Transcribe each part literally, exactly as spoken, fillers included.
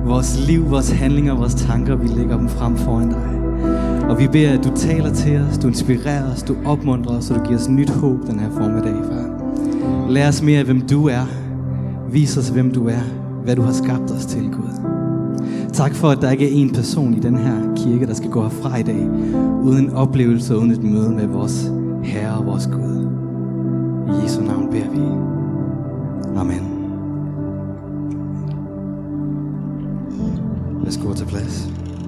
Vores liv, vores handlinger, vores tanker, vi lægger dem frem foran dig. Og vi beder, at du taler til os, du inspirerer os, du opmuntrer os, og du giver os nyt håb den her formiddag, far. Lær os mere af, hvem du er. Vis os, hvem du er, hvad du har skabt os til, Gud. Tak for, at der ikke er en person i den her kirke, der skal gå herfra i dag, uden en oplevelse og uden et møde med vores Herre og vores Gud. I Jesu navn beder vi. Amen. Værsgo at tage plads.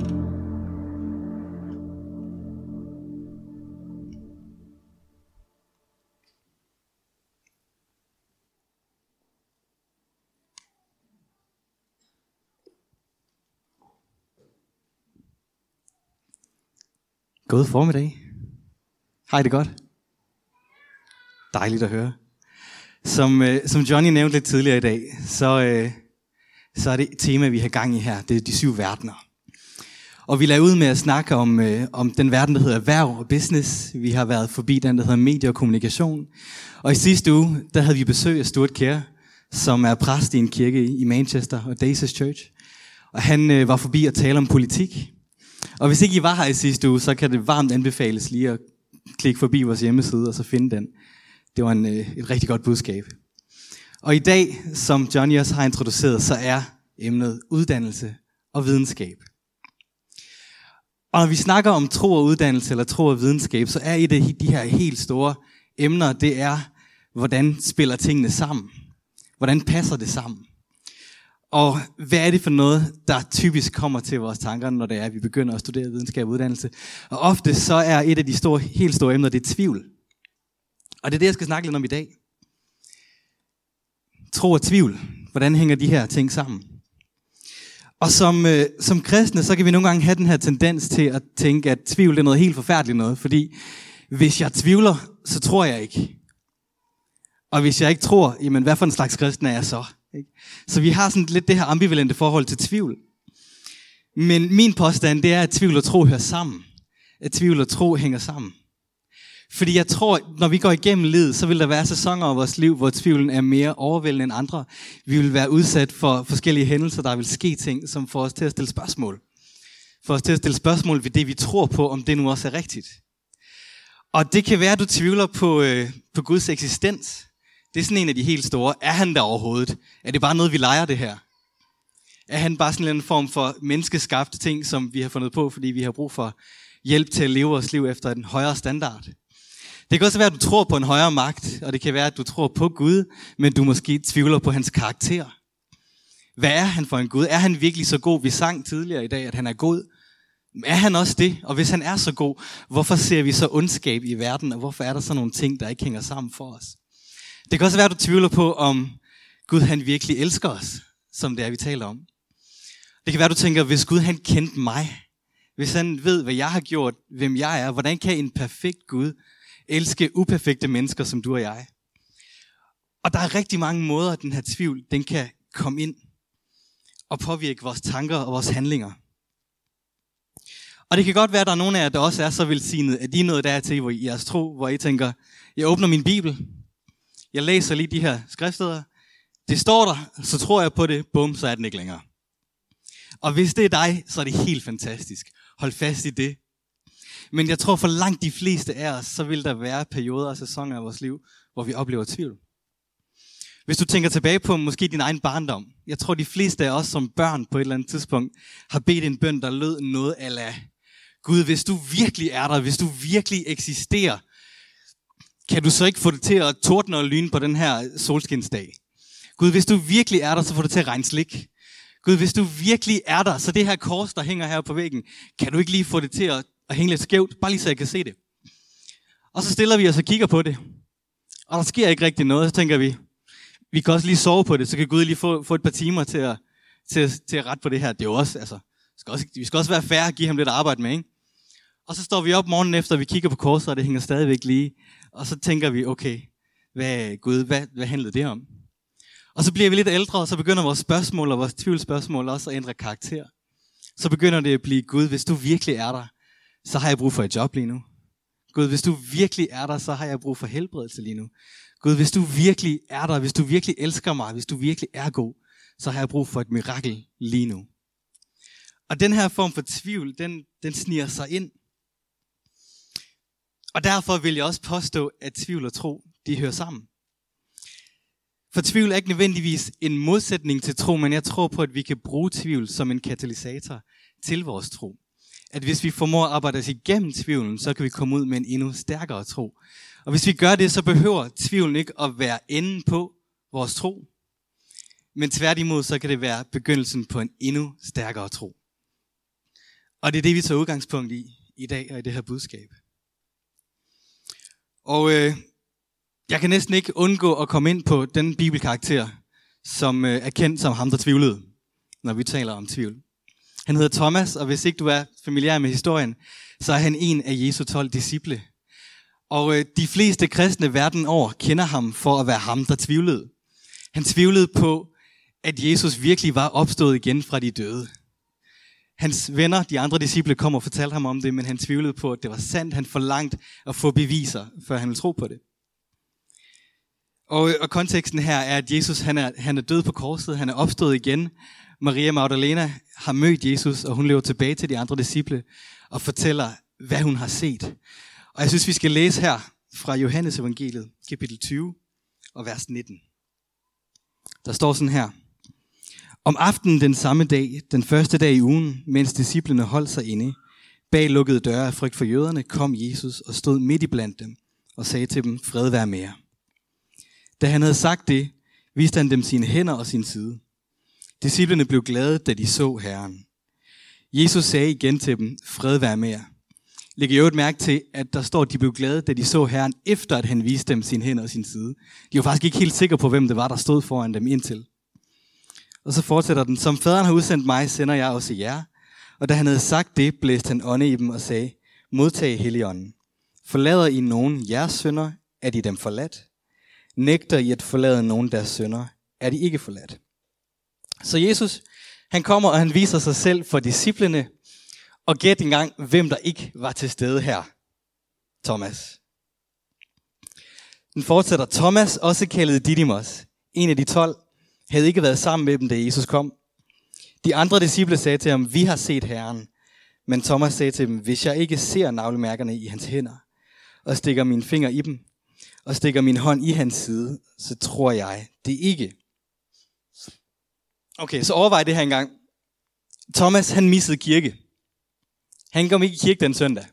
God formiddag. Hej, det godt? Dejligt at høre. Som, øh, som Johnny nævnte lidt tidligere i dag, så, øh, så er det et tema, vi har gang i her. Det er de syv verdener. Og vi lader ud med at snakke om, øh, om den verden, der hedder erhverv og business. Vi har været forbi den, der hedder medie og kommunikation. Og i sidste uge, der havde vi besøg af Stuart Kjær, som er præst i en kirke i Manchester og Daces Church. Og han øh, var forbi at tale om politik. Og hvis ikke I var her i sidste uge, så kan det varmt anbefales lige at klikke forbi vores hjemmeside og så finde den. Det var en, et rigtig godt budskab. Og i dag, som Johnny også har introduceret, så er emnet uddannelse og videnskab. Og når vi snakker om tro og uddannelse eller tro og videnskab, så er et af de her helt store emner, det er, hvordan spiller tingene sammen? Hvordan passer det sammen? Og hvad er det for noget, der typisk kommer til vores tanker, når det er, at vi begynder at studere videnskab og uddannelse? Og ofte så er et af de store, helt store emner, det er tvivl. Og det er det, jeg skal snakke lidt om i dag. Tro og tvivl. Hvordan hænger de her ting sammen? Og som, øh, som kristne, så kan vi nogle gange have den her tendens til at tænke, at tvivl er noget helt forfærdeligt noget. Fordi hvis jeg tvivler, så tror jeg ikke. Og hvis jeg ikke tror, jamen hvad for en slags kristen er jeg så? Så vi har sådan lidt det her ambivalente forhold til tvivl. Men min påstand, det er, at tvivl og tro hører sammen. At tvivl og tro hænger sammen. Fordi jeg tror, når vi går igennem livet, så vil der være sæsoner af vores liv, hvor tvivlen er mere overvældende end andre. Vi vil være udsat for forskellige hændelser, der vil ske ting, som får os til at stille spørgsmål. Får os til at stille spørgsmål ved det, vi tror på, om det nu også er rigtigt. Og det kan være, at du tvivler på, øh, på Guds eksistens. Det er sådan en af de helt store. Er han der overhovedet? Er det bare noget, vi leger det her? Er han bare sådan en form for menneskeskabte ting, som vi har fundet på, fordi vi har brug for hjælp til at leve vores liv efter en højere standard? Det kan også være, at du tror på en højere magt, og det kan være, at du tror på Gud, men du måske tvivler på hans karakter. Hvad er han for en Gud? Er han virkelig så god? Vi sang tidligere i dag, at han er god. Er han også det? Og hvis han er så god, hvorfor ser vi så ondskab i verden, og hvorfor er der så nogle ting, der ikke hænger sammen for os? Det kan også være, at du tvivler på, om Gud han virkelig elsker os, som det er, vi taler om. Det kan være, at du tænker, hvis Gud han kendte mig, hvis han ved, hvad jeg har gjort, hvem jeg er, hvordan kan en perfekt Gud elske uperfekte mennesker, som du og jeg? Og der er rigtig mange måder, at den her tvivl, den kan komme ind og påvirke vores tanker og vores handlinger. Og det kan godt være, at der er nogle af jer, der også er så velsignet, at I er nået dertil, hvor I jeres tro, hvor I tænker, jeg åbner min bibel, jeg læser lige de her skriftsteder, det står der, så tror jeg på det, bum, så er den ikke længere. Og hvis det er dig, så er det helt fantastisk. Hold fast i det. Men jeg tror for langt de fleste af os, så vil der være perioder og sæsoner af vores liv, hvor vi oplever tvivl. Hvis du tænker tilbage på måske din egen barndom, jeg tror de fleste af os som børn på et eller andet tidspunkt, har bedt en bøn, der lød noget a la, Gud, hvis du virkelig er der, hvis du virkelig eksisterer, kan du så ikke få det til at tordne og lyne på den her solskinsdag? Gud, hvis du virkelig er der, så får det til at regne slik. Gud, hvis du virkelig er der, så det her kors, der hænger her på væggen, kan du ikke lige få det til at, at hænge lidt skævt, bare lige så jeg kan se det. Og så stiller vi os og kigger på det. Og der sker ikke rigtig noget, så tænker vi, vi kan også lige sove på det, så kan Gud lige få, få et par timer til at, til, at, til at rette på det her. Det er jo også, altså, skal også, vi skal også være fair og give ham lidt arbejde med, ikke? Og så står vi op morgenen efter, og vi kigger på korset, og det hænger stadigvæk lige. Og så tænker vi, okay, hvad, Gud, hvad, hvad handlede det om? Og så bliver vi lidt ældre, og så begynder vores spørgsmål og vores tvivlsspørgsmål også at ændre karakter. Så begynder det at blive, Gud, hvis du virkelig er der, så har jeg brug for et job lige nu. Gud, hvis du virkelig er der, så har jeg brug for helbredelse lige nu. Gud, hvis du virkelig er der, hvis du virkelig elsker mig, hvis du virkelig er god, så har jeg brug for et mirakel lige nu. Og den her form for tvivl, den, den sniger sig ind. Og derfor vil jeg også påstå, at tvivl og tro, de hører sammen. For tvivl er ikke nødvendigvis en modsætning til tro, men jeg tror på, at vi kan bruge tvivl som en katalysator til vores tro. At hvis vi formår at arbejde os igennem tvivlen, så kan vi komme ud med en endnu stærkere tro. Og hvis vi gør det, så behøver tvivlen ikke at være enden på vores tro. Men tværtimod, så kan det være begyndelsen på en endnu stærkere tro. Og det er det, vi tager udgangspunkt i i dag og i det her budskab. Og øh, jeg kan næsten ikke undgå at komme ind på den bibelkarakter, som øh, er kendt som ham, der tvivlede, når vi taler om tvivl. Han hedder Thomas, og hvis ikke du er familiær med historien, så er han en af Jesu tolv disciple. Og øh, de fleste kristne verden over kender ham for at være ham, der tvivlede. Han tvivlede på, at Jesus virkelig var opstået igen fra de døde. Hans venner, de andre disciple, kom og fortalte ham om det, men han tvivlede på, at det var sandt. Han forlangte at få beviser, før han ville tro på det. Og, og konteksten her er, at Jesus han er, han er død på korset, han er opstået igen. Maria Magdalena har mødt Jesus, og hun løber tilbage til de andre disciple og fortæller, hvad hun har set. Og jeg synes, vi skal læse her fra Johannes evangeliet, kapitel tyve og vers nitten. Der står sådan her. Om aftenen den samme dag, den første dag i ugen, mens disciplene holdt sig inde, bag lukkede døre af frygt for jøderne, kom Jesus og stod midt i blandt dem og sagde til dem, fred være med jer. Da han havde sagt det, viste han dem sine hænder og sin side. Disciplene blev glade, da de så Herren. Jesus sagde igen til dem, fred være med jer. Læg i øvrigt mærke til, at der står, at de blev glade, da de så Herren, efter at han viste dem sine hænder og sin side. De var faktisk ikke helt sikre på, hvem det var, der stod foran dem indtil. Og så fortsætter den, som faderen har udsendt mig, sender jeg også jer. Og da han havde sagt det, blæste han ånde i dem og sagde, modtag Helligånden. Forlader I nogen jeres synder, er de dem forladt. Nægter I at forlade nogen deres synder, er de ikke forladt. Så Jesus, han kommer, og han viser sig selv for disciplene, og gæt engang, hvem der ikke var til stede her. Thomas. Den fortsætter, Thomas, også kaldet Didymos, en af de tolv, havde ikke været sammen med dem, da Jesus kom. De andre disciple sagde til ham, vi har set Herren. Men Thomas sagde til dem, hvis jeg ikke ser navlemærkerne i hans hænder, og stikker min finger i dem, og stikker min hånd i hans side, så tror jeg det ikke. Okay, så overvej det her engang. Thomas, han missede kirke. Han kom ikke i kirke den søndag.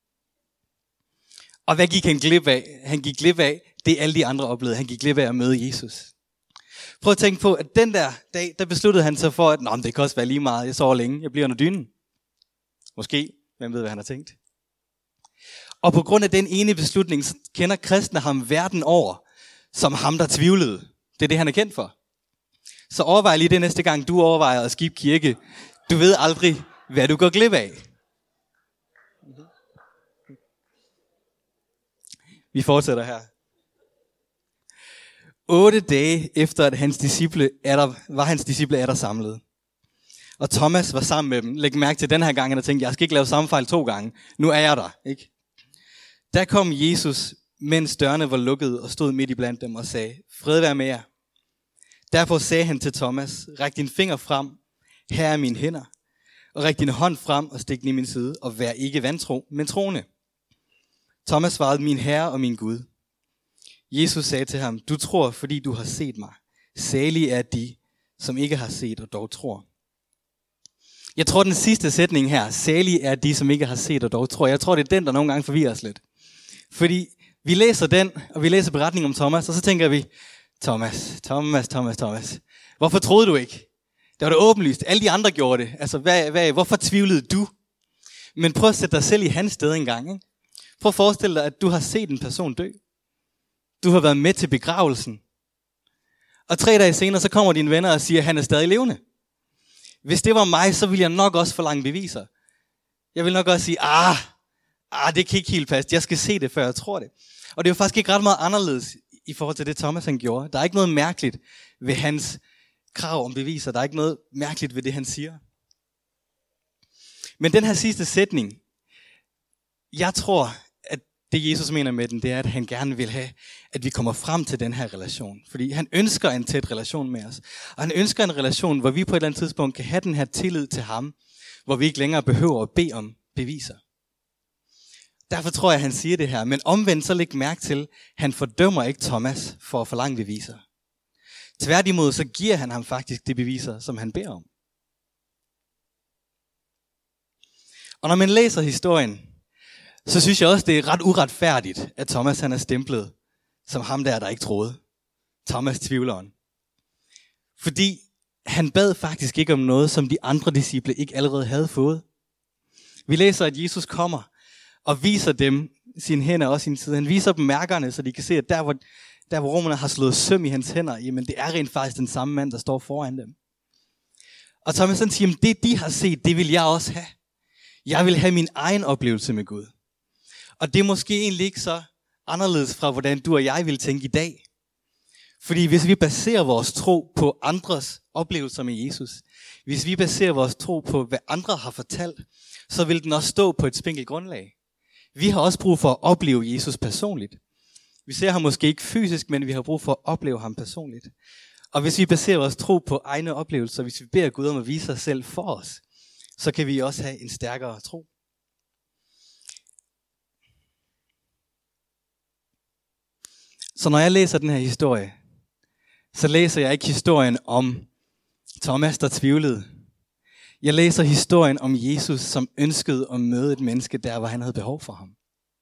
Og hvad gik han glip af? Han gik glip af det, alle de andre oplevede. Han gik glip af at møde Jesus. Prøv at tænke på, at den der dag, der besluttede han sig for, at Nå, det kan også være lige meget. Jeg sover længe. Jeg bliver under dynen. Måske. Hvem ved, hvad han har tænkt? Og på grund af den ene beslutning, så kender kristne ham verden over, som ham, der tvivlede. Det er det, han er kendt for. Så overvej lige det næste gang, du overvejer at skifte kirke. Du ved aldrig, hvad du går glip af. Vi fortsætter her. Otte dage efter, at hans disciple er der, var hans disciple er der samlet. Og Thomas var sammen med dem. Læg mærke til den her gang, han har tænkt, jeg skal ikke lave samme fejl to gange. Nu er jeg der, ikke? Der kom Jesus, mens dørene var lukkede, og stod midt i blandt dem og sagde, fred være med jer. Derfor sagde han til Thomas, ræk din finger frem, her er mine hænder, og ræk din hånd frem og stik den i min side, og vær ikke vantro, men troende. Thomas svarede, min Herre og min Gud. Jesus sagde til ham, du tror, fordi du har set mig. Salige er de, som ikke har set og dog tror. Jeg tror, den sidste sætning her, salige er de, som ikke har set og dog tror. Jeg tror, det er den, der nogle gange forvirrer os lidt. Fordi vi læser den, og vi læser beretningen om Thomas, og så tænker vi, Thomas, Thomas, Thomas, Thomas. Hvorfor troede du ikke? Det var det åbenlyst. Alle de andre gjorde det. Altså, hvad, hvad, hvorfor tvivlede du? Men prøv at sætte dig selv i hans sted engang. Ikke? Prøv at forestille dig, at du har set en person dø. Du har været med til begravelsen. Og tre dage senere, så kommer dine venner og siger, at han er stadig levende. Hvis det var mig, så ville jeg nok også forlange beviser. Jeg vil nok også sige, ah, ah, det kan ikke helt passe. Jeg skal se det, før jeg tror det. Og det er jo faktisk ikke ret meget anderledes i forhold til det, Thomas han gjorde. Der er ikke noget mærkeligt ved hans krav om beviser. Der er ikke noget mærkeligt ved det, han siger. Men den her sidste sætning, jeg tror, at det Jesus mener med den, det er, at han gerne vil have, at vi kommer frem til den her relation. Fordi han ønsker en tæt relation med os. Og han ønsker en relation, hvor vi på et eller andet tidspunkt kan have den her tillid til ham. hvor vi ikke længere behøver at bede om beviser. Derfor tror jeg, han siger det her. Men omvendt så læg mærke til, han fordømmer ikke Thomas for at forlange beviser. Tværtimod så giver han ham faktisk de beviser, som han beder om. Og når man læser historien, så synes jeg også, det er ret uretfærdigt, at Thomas han er stemplet som ham der, der ikke troede. Thomas tvivleren. Fordi han bad faktisk ikke om noget, som de andre disciple ikke allerede havde fået. Vi læser, at Jesus kommer og viser dem sine hænder og sin side. Han viser dem mærkerne, så de kan se, at der hvor, der, hvor romerne har slået søm i hans hænder, jamen det er rent faktisk den samme mand, der står foran dem. Og Thomas han siger, at det de har set, det vil jeg også have. Jeg vil have min egen oplevelse med Gud. Og det er måske egentlig ikke så anderledes fra, hvordan du og jeg vil tænke i dag. Fordi hvis vi baserer vores tro på andres oplevelser med Jesus, hvis vi baserer vores tro på, hvad andre har fortalt, så vil den også stå på et spinkelt grundlag. Vi har også brug for at opleve Jesus personligt. Vi ser ham måske ikke fysisk, men vi har brug for at opleve ham personligt. Og hvis vi baserer vores tro på egne oplevelser, hvis vi beder Gud om at vise sig selv for os, så kan vi også have en stærkere tro. Så når jeg læser den her historie, så læser jeg ikke historien om Thomas, der tvivlede. Jeg læser historien om Jesus, som ønskede at møde et menneske der, hvor han havde behov for ham.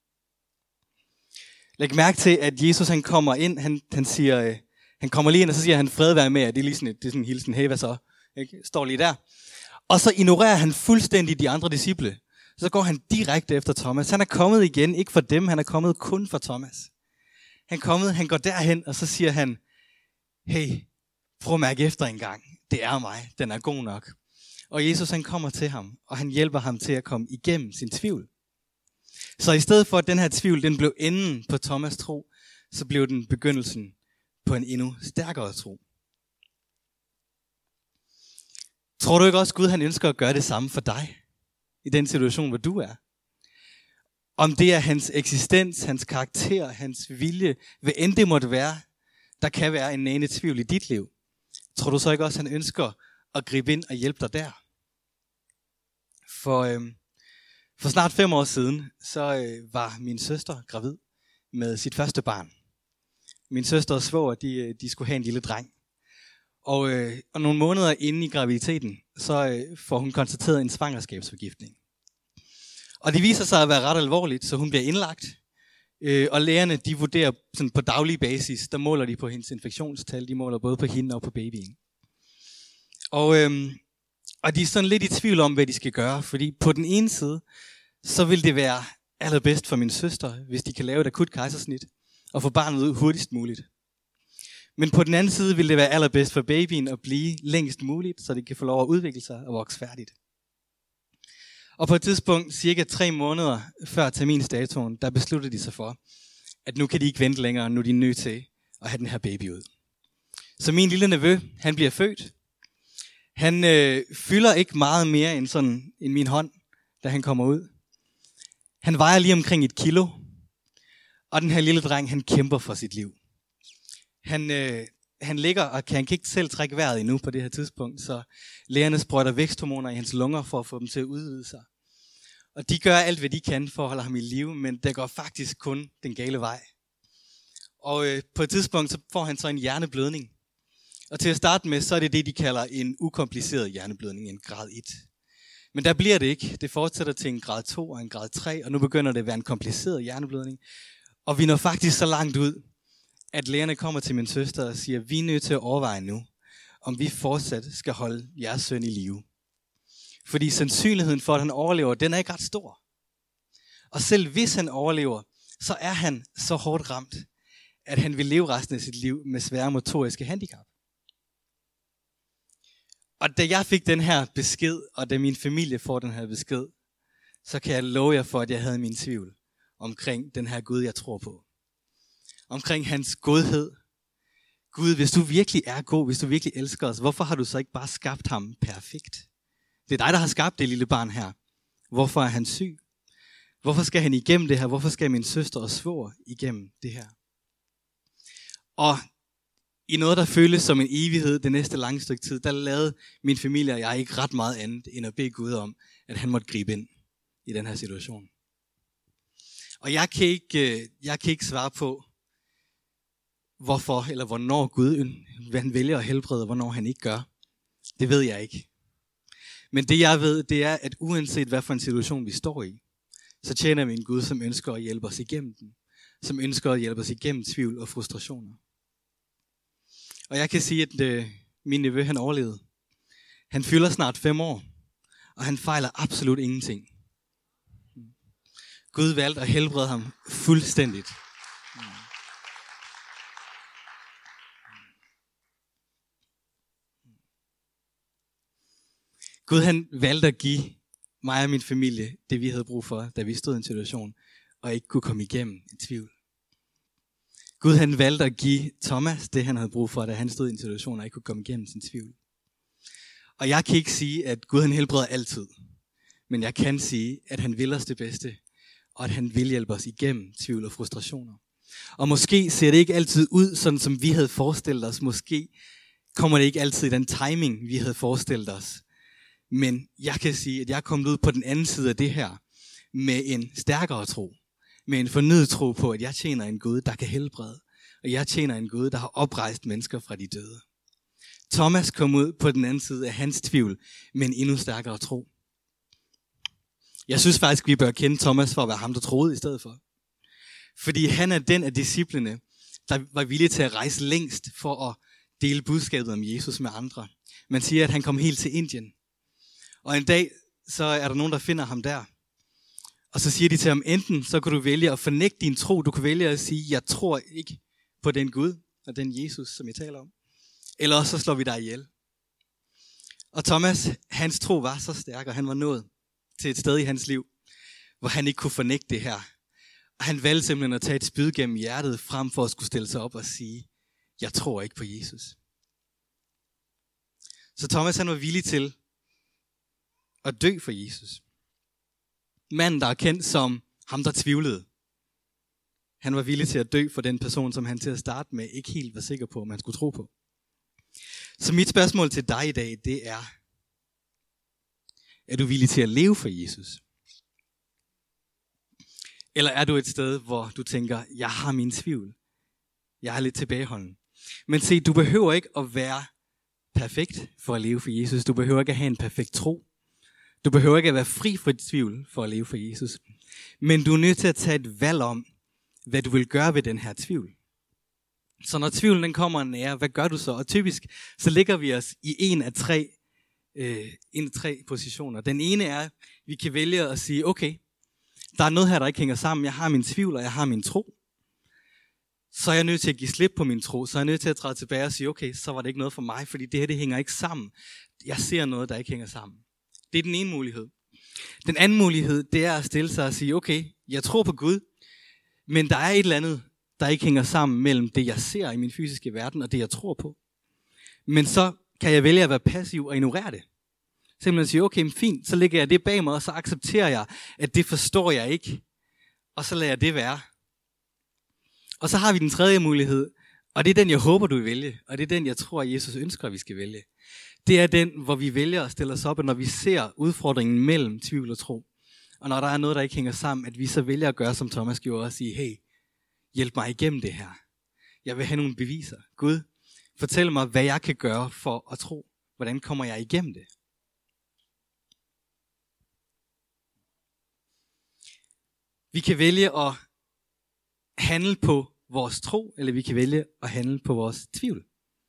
Læg mærke til, at Jesus han kommer ind, han, han siger, øh, han kommer lige ind, og så siger han, fred være med jer. Det er lige sådan, et, det er sådan en hilsen, hey hvad så? Ikke? Står lige der. Og så ignorerer han fuldstændig de andre disciple. Så går han direkte efter Thomas. Han er kommet igen, ikke for dem, han er kommet kun for Thomas. Han er kommet, han går derhen, og så siger han, hey, prøv at mærke efter en gang. Det er mig, den er god nok. Og Jesus han kommer til ham, og han hjælper ham til at komme igennem sin tvivl. Så i stedet for at den her tvivl, den blev enden på Thomas' tro, så blev den begyndelsen på en endnu stærkere tro. Tror du ikke også, Gud han ønsker at gøre det samme for dig, i den situation, hvor du er? Om det er hans eksistens, hans karakter, hans vilje, hvad end det måtte være, der kan være en nagende tvivl i dit liv. Tror du så ikke også, han ønsker at gribe ind og hjælpe dig der? For, øhm, for snart fem år siden, så øh, var min søster gravid med sit første barn. Min søster og svoger, de, de skulle have en lille dreng. Og, øh, og nogle måneder inde i graviditeten, så øh, får hun konstateret en svangerskabsforgiftning. Og det viser sig at være ret alvorligt, så hun bliver indlagt. Øh, og lægerne, de vurderer sådan på daglig basis, der måler de på hendes infektionstal, de måler både på hende og på babyen. Og, øh, og de er sådan lidt i tvivl om, hvad de skal gøre, fordi på den ene side, så vil det være allerbedst for min søster, hvis de kan lave et akut kejsersnit og få barnet ud hurtigst muligt. Men på den anden side vil det være allerbedst for babyen at blive længst muligt, så det kan få lov at udvikle sig og vokse færdigt. Og på et tidspunkt, cirka tre måneder før terminsdatoen, der besluttede de sig for, at nu kan de ikke vente længere, nu er de nødt til at have den her baby ud. Så min lille nevø, han bliver født. Han øh, fylder ikke meget mere end, sådan, end min hånd, da han kommer ud. Han vejer lige omkring et kilo, og den her lille dreng, han kæmper for sit liv. Han, øh, han ligger og kan, han kan ikke selv trække vejret endnu på det her tidspunkt, så lægerne sprøjter væksthormoner i hans lunger for at få dem til at udvide sig. Og de gør alt, hvad de kan for at holde ham i live, men det går faktisk kun den gale vej. Og øh, på et tidspunkt så får han så en hjerneblødning. Og til at starte med, så er det det, de kalder en ukompliceret hjerneblødning, en grad et. Men der bliver det ikke. Det fortsætter til en grad to og en grad tre, og nu begynder det at være en kompliceret hjerneblødning. Og vi når faktisk så langt ud, at lægerne kommer til min søster og siger, vi er nødt til at overveje nu, om vi fortsat skal holde jeres søn i live. Fordi sandsynligheden for, at han overlever, den er ikke ret stor. Og selv hvis han overlever, så er han så hårdt ramt, at han vil leve resten af sit liv med svære motoriske handicap. Og da jeg fik den her besked, og da min familie får den her besked, så kan jeg love jer for, at jeg havde min tvivl omkring den her Gud, jeg tror på. Omkring hans godhed. Gud, hvis du virkelig er god, hvis du virkelig elsker os, hvorfor har du så ikke bare skabt ham perfekt? Det er dig, der har skabt det lille barn her. Hvorfor er han syg? Hvorfor skal han igennem det her? Hvorfor skal min søster og svoger igennem det her? Og I noget, der føles som en evighed det næste lange stykke tid, der lavede min familie og jeg ikke ret meget andet, end at bede Gud om, at han måtte gribe ind i den her situation. Og jeg kan ikke, jeg kan ikke svare på, hvorfor eller hvornår Gud hvad han vælger at helbrede, og hvornår han ikke gør. Det ved jeg ikke. Men det jeg ved, det er, at uanset hvad for en situation vi står i, så tjener vi en Gud, som ønsker at hjælpe os igennem den. Som ønsker at hjælpe os igennem tvivl og frustrationer. Og jeg kan sige, at øh, min nevø, han overlevede. Han fylder snart fem år, og han fejler absolut ingenting. Gud valgte at helbrede ham fuldstændigt. Gud han valgte at give mig og min familie det, vi havde brug for, da vi stod i en situation, og ikke kunne komme igennem en tvivl. Gud han valgte at give Thomas det, han havde brug for, da han stod i en situation, og ikke kunne komme igennem sin tvivl. Og jeg kan ikke sige, at Gud han helbreder altid. Men jeg kan sige, at han vil os det bedste, og at han vil hjælpe os igennem tvivl og frustrationer. Og måske ser det ikke altid ud, sådan som vi havde forestillet os. Måske kommer det ikke altid i den timing, vi havde forestillet os. Men jeg kan sige, at jeg er kommet ud på den anden side af det her, med en stærkere tro. Med en fornyet tro på, at jeg tjener en Gud, der kan helbrede. Og jeg tjener en Gud, der har oprejst mennesker fra de døde. Thomas kom ud på den anden side af hans tvivl, med en endnu stærkere tro. Jeg synes faktisk, vi bør kende Thomas for at være ham, der troede i stedet for. Fordi han er den af disciplene, der var villig til at rejse længst for at dele budskabet om Jesus med andre. Man siger, at han kom helt til Indien. Og en dag, så er der nogen, der finder ham der. Og så siger de til ham, enten så kan du vælge at fornægte din tro, du kan vælge at sige, jeg tror ikke på den Gud og den Jesus, som jeg taler om. Eller også så slår vi dig ihjel. Og Thomas, hans tro var så stærk, og han var nået til et sted i hans liv, hvor han ikke kunne fornægte det her. Og han valgte simpelthen at tage et spyd gennem hjertet, frem for at skulle stille sig op og sige, jeg tror ikke på Jesus. Så Thomas han var villig til at dø for Jesus. Manden, der er kendt som ham, der tvivlede. Han var villig til at dø for den person, som han til at starte med ikke helt var sikker på, om han skulle tro på. Så mit spørgsmål til dig i dag, det er, er du villig til at leve for Jesus? Eller er du et sted, hvor du tænker, jeg har min tvivl. Jeg er lidt tilbageholden. Men se, du behøver ikke at være perfekt for at leve for Jesus. Du behøver ikke at have en perfekt tro. Du behøver ikke at være fri for tvivl for at leve for Jesus. Men du er nødt til at tage et valg om, hvad du vil gøre ved den her tvivl. Så når tvivlen den kommer nær, hvad gør du så? Og typisk, så ligger vi os i en af tre, øh, en af tre positioner. Den ene er, vi kan vælge at sige, okay, der er noget her, der ikke hænger sammen. Jeg har min tvivl, og jeg har min tro. Så er jeg nødt til at give slip på min tro. Så er jeg nødt til at træde tilbage og sige, okay, så var det ikke noget for mig, fordi det her, det hænger ikke sammen. Jeg ser noget, der ikke hænger sammen. Det er den ene mulighed. Den anden mulighed, det er at stille sig og sige, okay, jeg tror på Gud, men der er et eller andet, der ikke hænger sammen mellem det, jeg ser i min fysiske verden, og det, jeg tror på. Men så kan jeg vælge at være passiv og ignorere det. Simpelthen sige, okay, fint, så lægger jeg det bag mig, og så accepterer jeg, at det forstår jeg ikke. Og så lader jeg det være. Og så har vi den tredje mulighed, og det er den, jeg håber, du vil vælge. Og det er den, jeg tror, at Jesus ønsker, at vi skal vælge. Det er den, hvor vi vælger at stille os op, og når vi ser udfordringen mellem tvivl og tro. Og når der er noget, der ikke hænger sammen, at vi så vælger at gøre, som Thomas gjorde, og sige, hey, hjælp mig igennem det her. Jeg vil have nogle beviser. Gud, fortæl mig, hvad jeg kan gøre for at tro. Hvordan kommer jeg igennem det? Vi kan vælge at handle på vores tro, eller vi kan vælge at handle på vores tvivl.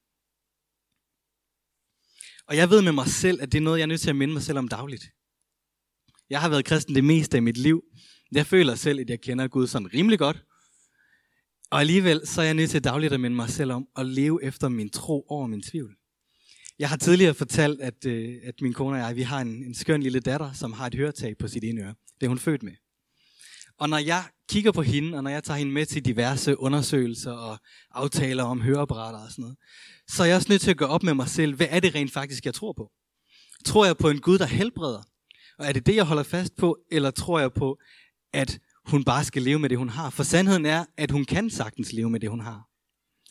Og jeg ved med mig selv, at det er noget, jeg er nødt til at minde mig selv om dagligt. Jeg har været kristen det meste af mit liv. Jeg føler selv, at jeg kender Gud sådan rimelig godt. Og alligevel så er jeg nødt til dagligt at minde mig selv om at leve efter min tro over min tvivl. Jeg har tidligere fortalt, at, øh, at min kone og jeg, vi har en, en skøn lille datter, som har et høretab på sit ene øre. Det er hun født med. Og når jeg kigger på hende, og når jeg tager hende med til diverse undersøgelser og aftaler om høreapparater og sådan noget, så er jeg også nødt til at gå op med mig selv, hvad er det rent faktisk, jeg tror på? Tror jeg på en Gud, der helbreder? Og er det det, jeg holder fast på? Eller tror jeg på, at hun bare skal leve med det, hun har? For sandheden er, at hun kan sagtens leve med det, hun har.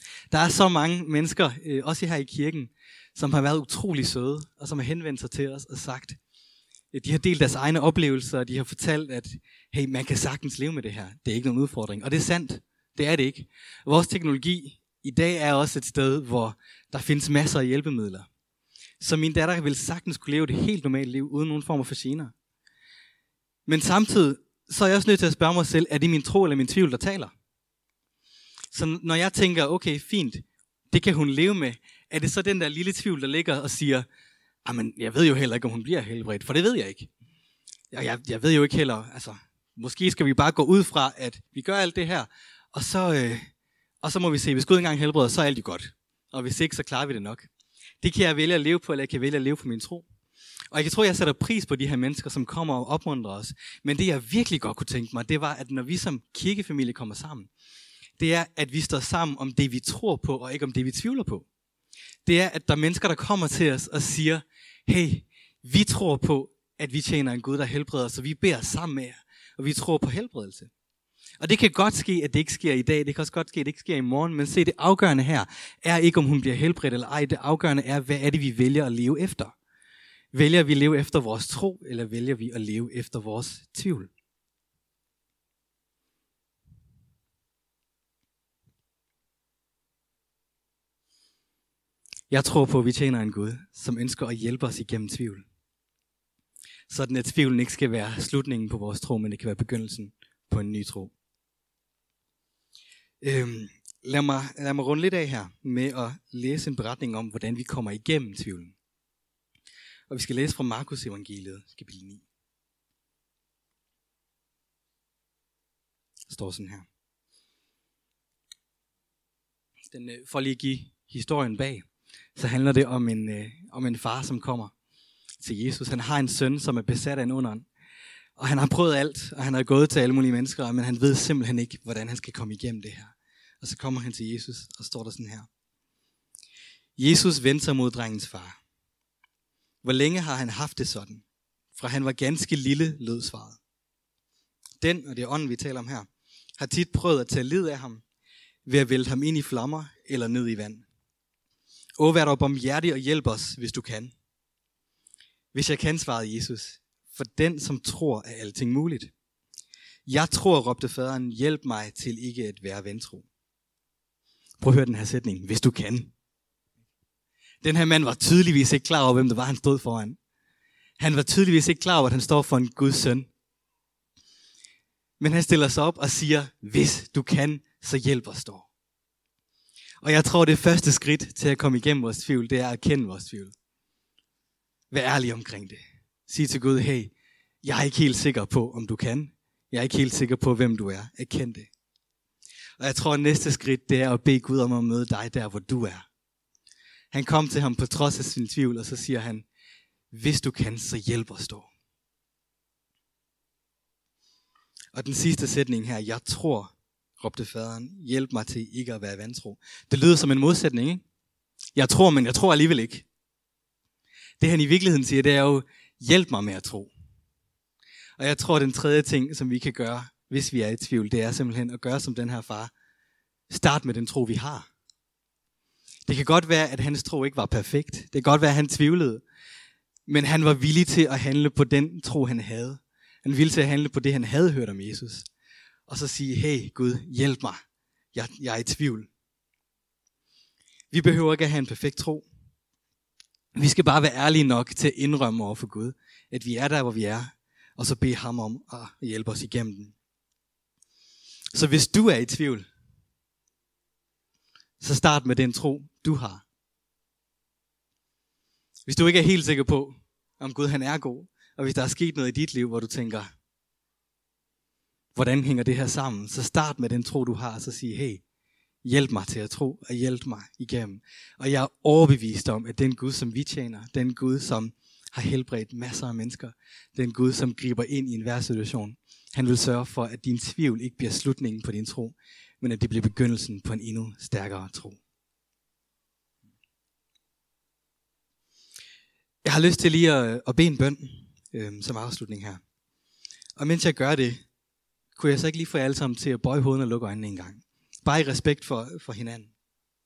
Der er så mange mennesker, øh, også her i kirken, som har været utrolig søde, og som har henvendt sig til os og sagt, øh, de har delt deres egne oplevelser, og de har fortalt, at hey, man kan sagtens leve med det her. Det er ikke nogen udfordring. Og det er sandt. Det er det ikke. Vores teknologi i dag er også et sted, hvor der findes masser af hjælpemidler. Så min datter vil sagtens kunne leve et helt normalt liv, uden nogen form for gener. Men samtidig, så er jeg også nødt til at spørge mig selv, er det min tro eller min tvivl, der taler? Så når jeg tænker, okay, fint, det kan hun leve med, er det så den der lille tvivl, der ligger og siger, jamen, jeg ved jo heller ikke, om hun bliver helbredt, for det ved jeg ikke. Jeg, jeg, jeg ved jo ikke heller, altså, måske skal vi bare gå ud fra, at vi gør alt det her, og så, øh, og så må vi se, hvis Gud engang helbreder, så er alt jo godt. Og hvis ikke, så klarer vi det nok. Det kan jeg vælge at leve på, eller jeg kan vælge at leve på min tro. Og jeg tror, jeg sætter pris på de her mennesker, som kommer og opmuntrer os. Men det, jeg virkelig godt kunne tænke mig, det var, at når vi som kirkefamilie kommer sammen, det er, at vi står sammen om det, vi tror på, og ikke om det, vi tvivler på. Det er, at der er mennesker, der kommer til os og siger, hey, vi tror på, at vi tjener en Gud, der helbreder, så vi beder sammen med jer, og vi tror på helbredelse. Og det kan godt ske, at det ikke sker i dag, det kan også godt ske, at det ikke sker i morgen, men se, det afgørende her er ikke, om hun bliver helbredt eller ej, det afgørende er, hvad er det, vi vælger at leve efter. Vælger vi at leve efter vores tro, eller vælger vi at leve efter vores tvivl? Jeg tror på, at vi tjener en Gud, som ønsker at hjælpe os igennem tvivl. Sådan at tvivlen ikke skal være slutningen på vores tro, men det kan være begyndelsen på en ny tro. Øhm, lad, mig, lad mig runde lidt af her med at læse en beretning om, hvordan vi kommer igennem tvivlen. Og vi skal læse fra Markus evangeliet, kapitel ni. Det står sådan her. Den, øh, for lige at give historien bag, så handler det om en, øh, om en far, som kommer til Jesus. Han har en søn, som er besat af en ondånd. Og han har prøvet alt, og han har gået til alle mulige mennesker, men han ved simpelthen ikke, hvordan han skal komme igennem det her. Og så kommer han til Jesus, og står der sådan her. Jesus vendte sig mod drengens far. Hvor længe har han haft det sådan? Fra han var ganske lille, lød svaret. Den, og det er ånden, vi taler om her, har tit prøvet at tage lid af ham, ved at vælte ham ind i flammer eller ned i vand. Åh, vær dog barmhjertig og hjælp os, hvis du kan. Hvis jeg kan, svarede Jesus, for den, som tror, er alting muligt. Jeg tror, råbte faderen, hjælp mig til ikke at være vantro. Prøv at høre den her sætning, hvis du kan. Den her mand var tydeligvis ikke klar over, hvem det var, han stod foran. Han var tydeligvis ikke klar over, at han står for en Guds søn. Men han stiller sig op og siger, hvis du kan, så hjælp os dog. Og jeg tror, det første skridt til at komme igennem vores tvivl, det er at kende vores tvivl. Vær ærlig omkring det. Sig til Gud, hey, jeg er ikke helt sikker på, om du kan. Jeg er ikke helt sikker på, hvem du er. Erkend det. Og jeg tror, at næste skridt, det er at bede Gud om at møde dig der, hvor du er. Han kom til ham på trods af sin tvivl, og så siger han, hvis du kan, så hjælp os dog. Og den sidste sætning her, jeg tror, råbte faderen, hjælp mig til ikke at være vantro. Det lyder som en modsætning, ikke? Jeg tror, men jeg tror alligevel ikke. Det han i virkeligheden siger, det er jo, hjælp mig med at tro. Og jeg tror, den tredje ting, som vi kan gøre, hvis vi er i tvivl, det er simpelthen at gøre som den her far. Start med den tro, vi har. Det kan godt være, at hans tro ikke var perfekt. Det kan godt være, at han tvivlede. Men han var villig til at handle på den tro, han havde. Han var villig til at handle på det, han havde hørt om Jesus. Og så sige, hey Gud, hjælp mig. Jeg, jeg er i tvivl. Vi behøver ikke at have en perfekt tro. Vi skal bare være ærlige nok til at indrømme over for Gud, at vi er der, hvor vi er, og så bede ham om at hjælpe os igennem den. Så hvis du er i tvivl, så start med den tro, du har. Hvis du ikke er helt sikker på, om Gud han er god, og hvis der er sket noget i dit liv, hvor du tænker, hvordan hænger det her sammen, så start med den tro, du har, og så sige, hey, hjælp mig til at tro, og hjælp mig igennem. Og jeg er overbevist om, at den Gud, som vi tjener, den Gud, som har helbredt masser af mennesker, den Gud, som griber ind i enhver situation, han vil sørge for, at din tvivl ikke bliver slutningen på din tro, men at det bliver begyndelsen på en endnu stærkere tro. Jeg har lyst til lige at, at bede en bøn øh, som afslutning her. Og mens jeg gør det, kunne jeg så ikke lige få jer alle sammen til at bøje hovedet og lukke øjnene en gang. Bare i respekt for, for hinanden.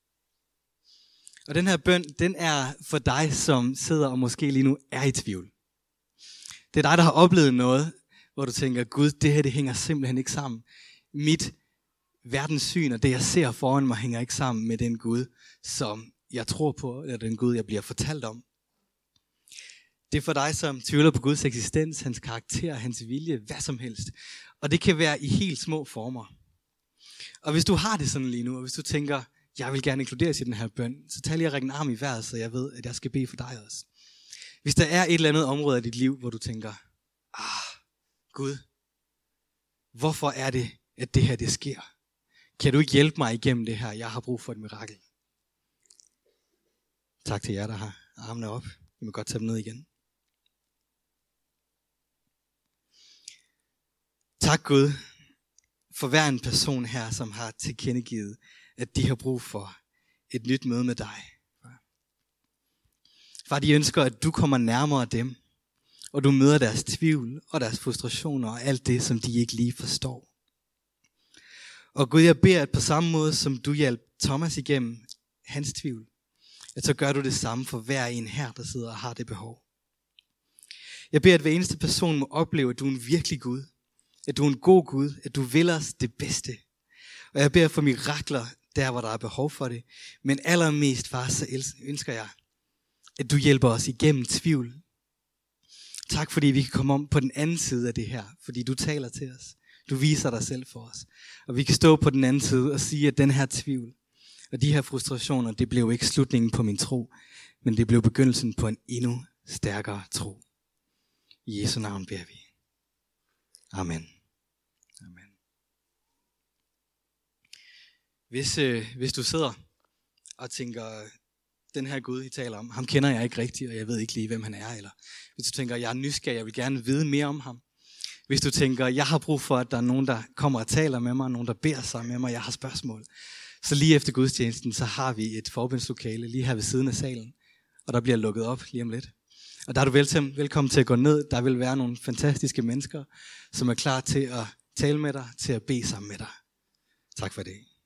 Og den her bøn, den er for dig, som sidder og måske lige nu er i tvivl. Det er dig, der har oplevet noget, hvor du tænker, Gud, det her det hænger simpelthen ikke sammen. Mit verdenssyn og det, jeg ser foran mig, hænger ikke sammen med den Gud, som jeg tror på, eller den Gud, jeg bliver fortalt om. Det er for dig, som tvivler på Guds eksistens, hans karakter, hans vilje, hvad som helst. Og det kan være i helt små former. Og hvis du har det sådan lige nu, og hvis du tænker, jeg vil gerne inkluderes i den her bøn, så tag lige at række en arm i vejret, så jeg ved, at jeg skal bede for dig også. Hvis der er et eller andet område af dit liv, hvor du tænker, ah, Gud, hvorfor er det, at det her det sker? Kan du ikke hjælpe mig igennem det her? Jeg har brug for et mirakel. Tak til jer, der har armene op. I må godt tage dem ned igen. Tak Gud, for hver en person her, som har tilkendegivet, at de har brug for et nyt møde med dig. Far, de ønsker, at du kommer nærmere dem, og du møder deres tvivl og deres frustrationer og alt det, som de ikke lige forstår. Og Gud, jeg beder, at på samme måde, som du hjalp Thomas igennem hans tvivl, at så gør du det samme for hver en her, der sidder og har det behov. Jeg beder, at hver eneste person må opleve, at du er en virkelig Gud, at du er en god Gud, at du vil os det bedste. Og jeg beder for mirakler, der hvor der er behov for det. Men allermest, far, så ønsker jeg, at du hjælper os igennem tvivl. Tak fordi vi kan komme om på den anden side af det her, fordi du taler til os. Du viser dig selv for os. Og vi kan stå på den anden side og sige, at den her tvivl og de her frustrationer, det blev ikke slutningen på min tro, men det blev begyndelsen på en endnu stærkere tro. I Jesu navn beder vi. Amen. Amen. Hvis, øh, hvis du sidder og tænker, den her Gud, I taler om, ham kender jeg ikke rigtigt, og jeg ved ikke lige, hvem han er. Eller hvis du tænker, jeg er nysgerrig, jeg vil gerne vide mere om ham. Hvis du tænker, jeg har brug for, at der er nogen, der kommer og taler med mig, nogen, der beder sig med mig, jeg har spørgsmål. Så lige efter gudstjenesten, så har vi et forbønslokale lige her ved siden af salen, og der bliver lukket op lige om lidt. Og der er du vel- velkommen til at gå ned. Der vil være nogle fantastiske mennesker, som er klar til at tale med dig, til at bede sammen med dig. Tak for det.